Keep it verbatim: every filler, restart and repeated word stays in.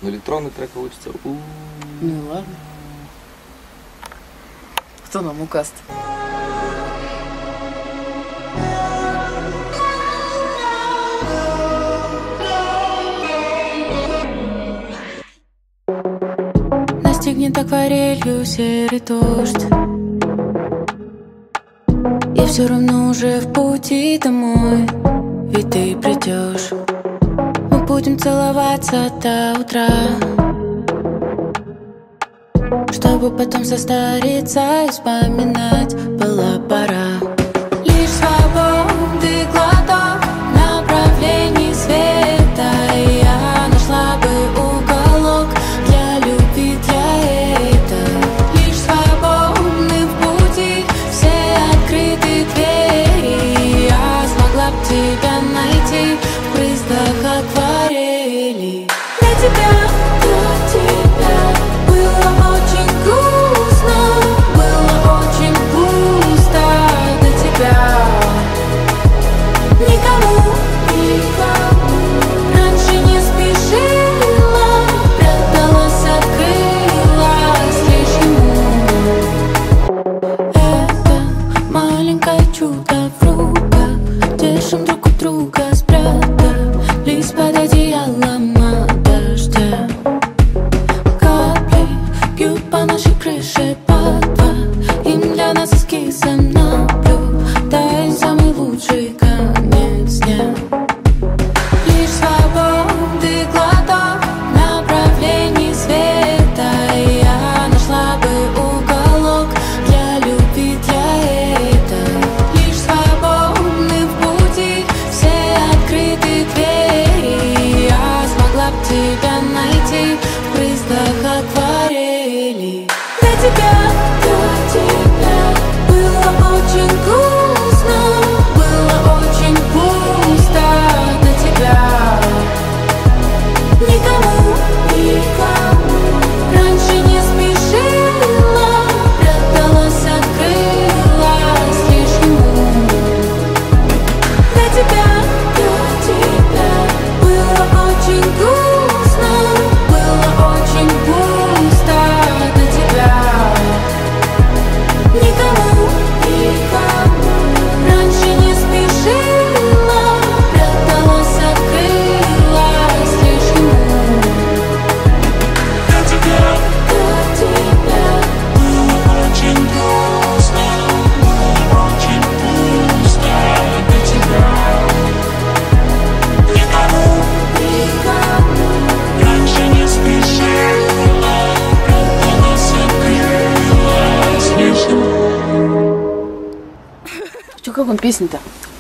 Но электронный трек получится. У-у-у. Ну ладно. Кто нам указ? Настигнет акварелью серый дождь. Я все равно уже в пути домой, ведь ты придешь. Мы будем целоваться до утра, чтобы потом состариться и вспоминать была пора. Лишь свободы глоток в направлении света, и я нашла бы уголок для любви, для этого. Лишь свободны в пути все открытые двери, и я смогла б тебя найти в брызгах акварели. Для тебя, для тебя было очень грустно, было очень пусто до тебя. Никому, никому раньше не спешила, пряталась, открылась лишь ему. Это маленькое чудо в руках, держим друг у друга, спрятались под одеялом от дождя. Капли бьют по нашей крыше по два, им для нас эскизом наблюдаем самый лучший конец дня. Лишь свободы глоток в направлении света, и я нашла бы уголок для любви, для этого. Лишь свободны в пути все открытые двери, и я смогла б тебя найти в брызгах акварели. Для тебя, для тебя было очень грустно, было очень пусто до тебя. Никому, никому раньше не спешила, пряталась, открылась лишь ему. Для тебя, для тебя было очень грустно, было очень пусто до тебя. Никому, никому раньше не спешила, пряталась, открылась лишь ему. Для тебя, для тебя было очень грустно, было очень пусто до тебя. Никому, никому раньше не спешила, пряталась, открылась лишь ему. Чё, как он песня-то?